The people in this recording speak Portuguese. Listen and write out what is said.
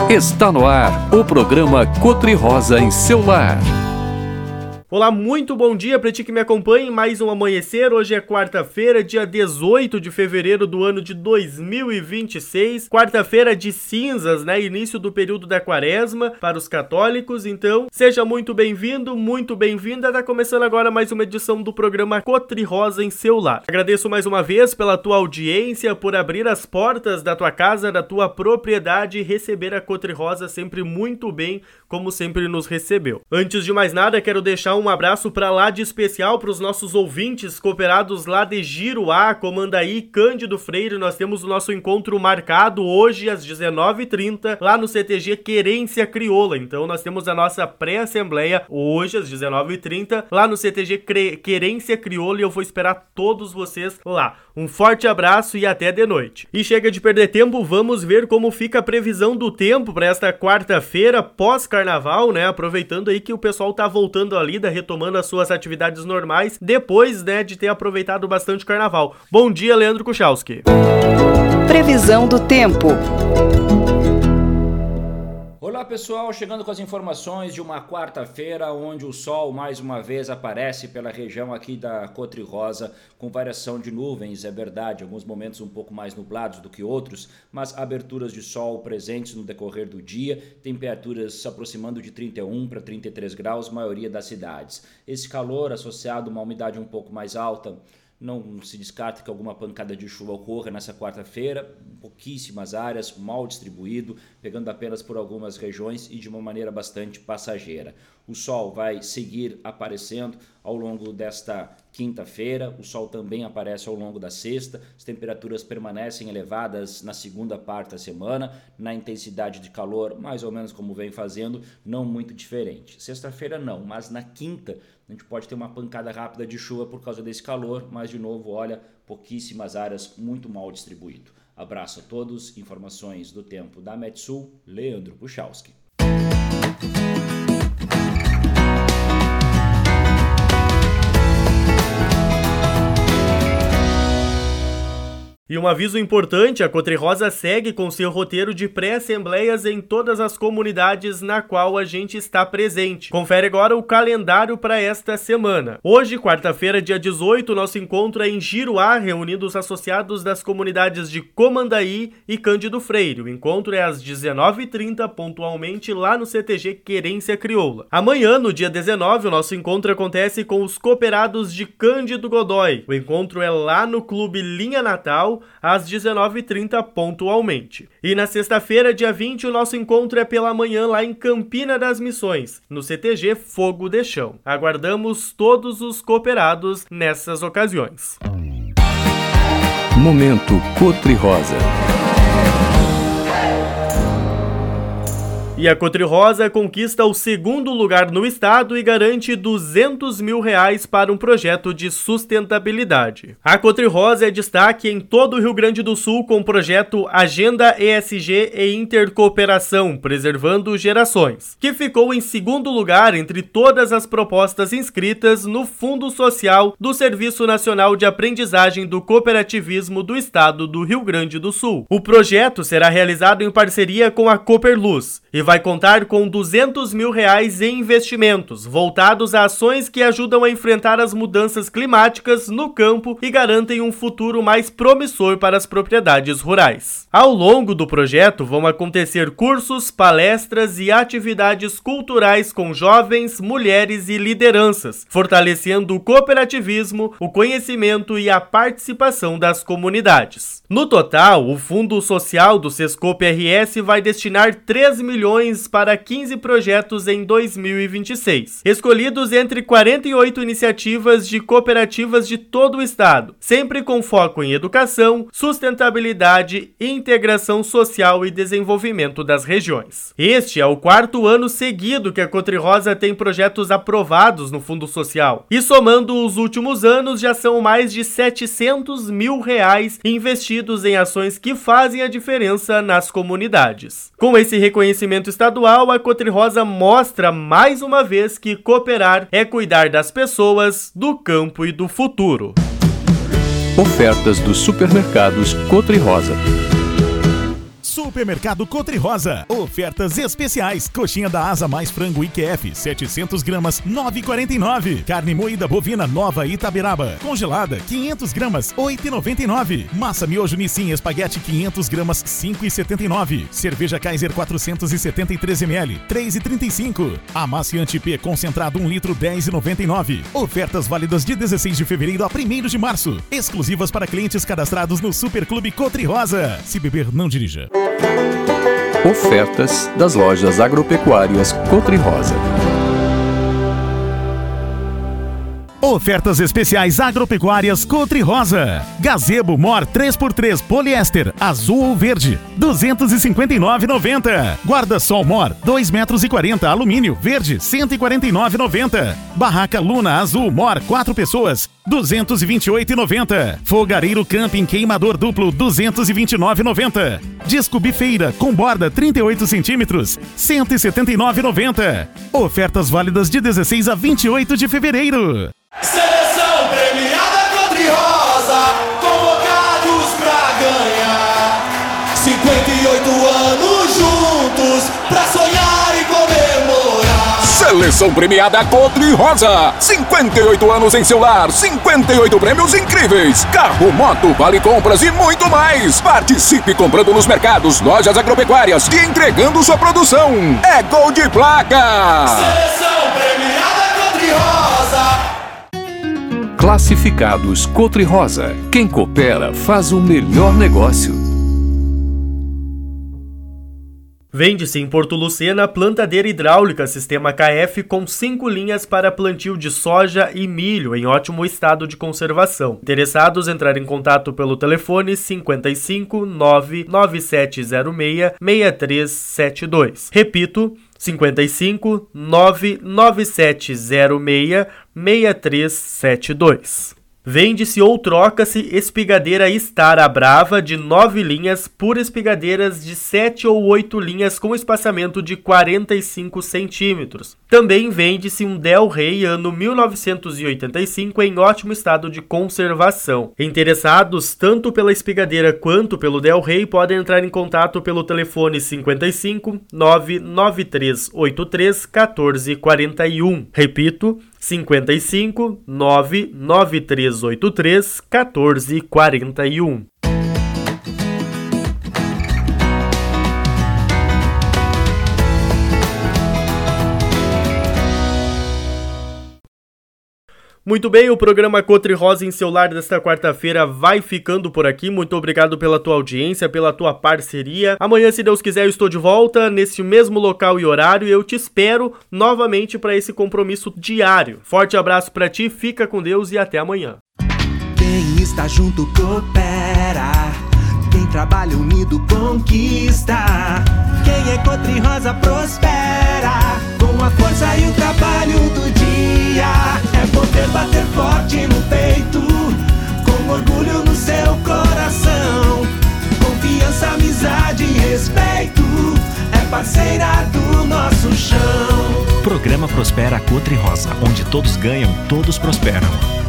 Está no ar o programa Cotri-Rosa em seu lar. Olá, muito bom dia para ti que me acompanha em mais um amanhecer. Hoje é quarta-feira, dia 18 de fevereiro do ano de 2026. Quarta-feira de cinzas, né? Início do período da quaresma para os católicos. Então, seja muito bem-vindo, muito bem-vinda. Tá começando agora mais uma edição do programa Cotri-Rosa em seu lar. Agradeço mais uma vez pela tua audiência, por abrir as portas da tua casa, da tua propriedade e receber a Cotri-Rosa sempre muito bem, como sempre nos recebeu. Antes de mais nada, quero deixar um abraço para lá de especial para os nossos ouvintes cooperados lá de Giruá, Comandaí, Cândido Freire. Nós temos o nosso encontro marcado hoje às 19h30 lá no CTG Querência Crioula. Então nós temos a nossa pré-assembleia hoje às 19h30 lá no CTG Querência Crioula e eu vou esperar todos vocês lá. Um forte abraço e até de noite. E chega de perder tempo, vamos ver como fica a previsão do tempo para esta quarta-feira pós-carnaval, né? Aproveitando aí que o pessoal tá voltando ali, retomando as suas atividades normais, depois, né, de ter aproveitado bastante o carnaval. Bom dia, Leandro Kuchalski. Previsão do tempo. Olá pessoal, chegando com as informações de uma quarta-feira onde o sol mais uma vez aparece pela região aqui da Cotri-Rosa com variação de nuvens, é verdade, alguns momentos um pouco mais nublados do que outros, mas aberturas de sol presentes no decorrer do dia, temperaturas se aproximando de 31 para 33 graus, maioria das cidades. Esse calor associado a uma umidade um pouco mais alta, não se descarta que alguma pancada de chuva ocorra nessa quarta-feira, pouquíssimas áreas, mal distribuído, pegando apenas por algumas regiões e de uma maneira bastante passageira. O sol vai seguir aparecendo ao longo desta quinta-feira, o sol também aparece ao longo da sexta, as temperaturas permanecem elevadas na segunda parte da semana, na intensidade de calor, mais ou menos como vem fazendo, não muito diferente. Sexta-feira não, mas na quinta a gente pode ter uma pancada rápida de chuva por causa desse calor, mas de novo, olha, pouquíssimas áreas, muito mal distribuído. Abraço a todos, informações do tempo da Metsul, Leandro Kuchalski. E um aviso importante, a Cotri-Rosa segue com seu roteiro de pré-assembleias em todas as comunidades na qual a gente está presente. Confere agora o calendário para esta semana. Hoje, quarta-feira, dia 18, nosso encontro é em Giruá, reunindo os associados das comunidades de Comandaí e Cândido Freire. O encontro é às 19h30, pontualmente, lá no CTG Querência Crioula. Amanhã, no dia 19, o nosso encontro acontece com os cooperados de Cândido Godói. O encontro é lá no Clube Linha Natal, às 19h30 pontualmente. E na sexta-feira, dia 20, o nosso encontro é pela manhã lá em Campina das Missões, no CTG Fogo de Chão. Aguardamos todos os cooperados nessas ocasiões. Momento Cotri-Rosa. E a Cotri-Rosa conquista o segundo lugar no estado e garante R$200 mil para um projeto de sustentabilidade. A Cotri-Rosa é destaque em todo o Rio Grande do Sul com o projeto Agenda ESG e Intercooperação, Preservando Gerações, que ficou em segundo lugar entre todas as propostas inscritas no Fundo Social do Serviço Nacional de Aprendizagem do Cooperativismo do Estado do Rio Grande do Sul. O projeto será realizado em parceria com a Cooperluz e vai contar com R$200 mil em investimentos, voltados a ações que ajudam a enfrentar as mudanças climáticas no campo e garantem um futuro mais promissor para as propriedades rurais. Ao longo do projeto vão acontecer cursos, palestras e atividades culturais com jovens, mulheres e lideranças, fortalecendo o cooperativismo, o conhecimento e a participação das comunidades. No total, o Fundo Social do Sescope RS vai destinar R$3 milhões para 15 projetos em 2026, escolhidos entre 48 iniciativas de cooperativas de todo o estado, sempre com foco em educação, sustentabilidade, integração social e desenvolvimento das regiões. Este é o quarto ano seguido que a Cotri-Rosa tem projetos aprovados no Fundo Social, e somando os últimos anos já são mais de R$700 mil investidos em ações que fazem a diferença nas comunidades. Com esse reconhecimento estadual, a Cotri-Rosa mostra mais uma vez que cooperar é cuidar das pessoas, do campo e do futuro. Ofertas dos supermercados Cotri-Rosa. Supermercado Cotri Rosa. Ofertas especiais. Coxinha da asa mais frango IQF, 700 gramas, 9,49. Carne moída bovina nova Itaberaba, congelada, 500 gramas, 8,99. Massa miojo Nissin espaguete 500 gramas, 5,79. Cerveja Kaiser 473 ml, 3,35. Amaciante P concentrado 1 litro, 10,99. Ofertas válidas de 16 de fevereiro a 1º de março. Exclusivas para clientes cadastrados no Superclube Cotri Rosa. Se beber, não dirija. Ofertas das lojas agropecuárias Cotri Rosa. Ofertas especiais agropecuárias Cotri Rosa. Gazebo Mor 3x3 poliéster, azul ou verde, R$ 259,90. Guarda-sol Mor 2,40 metros, alumínio verde, R$ 149,90. Barraca Luna azul Mor 4 pessoas, R$ 228,90. Fogareiro Camping queimador duplo, R$ 229,90. Disco Bifeira com borda 38 centímetros, R$ 179,90. Ofertas válidas de 16 a 28 de fevereiro. Seleção premiada Cotri Rosa, convocados pra ganhar. 58 anos juntos pra sonhar e comemorar. Seleção premiada Cotri Rosa, 58 anos em seu lar, 58 prêmios incríveis, carro, moto, vale compras e muito mais. Participe comprando nos mercados, lojas agropecuárias e entregando sua produção. É gol de placa. Seleção premiada Cotri Rosa. Classificados Cotri Rosa. Quem coopera faz o melhor negócio. Vende-se em Porto Lucena plantadeira hidráulica sistema KF com 5 linhas para plantio de soja e milho em ótimo estado de conservação. Interessados entrar em contato pelo telefone 55 99706 6372. Repito, 55 99706 6372. Vende-se ou troca-se espigadeira Stara Brava de 9 linhas por espigadeiras de 7 ou 8 linhas com espaçamento de 45 centímetros. Também vende-se um Del Rey ano 1985 em ótimo estado de conservação. Interessados tanto pela espigadeira quanto pelo Del Rey podem entrar em contato pelo telefone 55 99383 1441. Repito, 55 99383 1441. Muito bem, o programa Cotri Rosa em seu lar desta quarta-feira vai ficando por aqui. Muito obrigado pela tua audiência, pela tua parceria. Amanhã, se Deus quiser, eu estou de volta nesse mesmo local e horário e eu te espero novamente para esse compromisso diário. Forte abraço para ti, fica com Deus e até amanhã. Quem está junto coopera, quem trabalha unido conquista. Quem é Cotri Rosa prospera, com a força e o trabalho do dia. É poder bater forte no peito, com orgulho no seu coração. Confiança, amizade e respeito, é parceira do nosso chão. Programa Prospera Cotri Rosa, onde todos ganham, todos prosperam.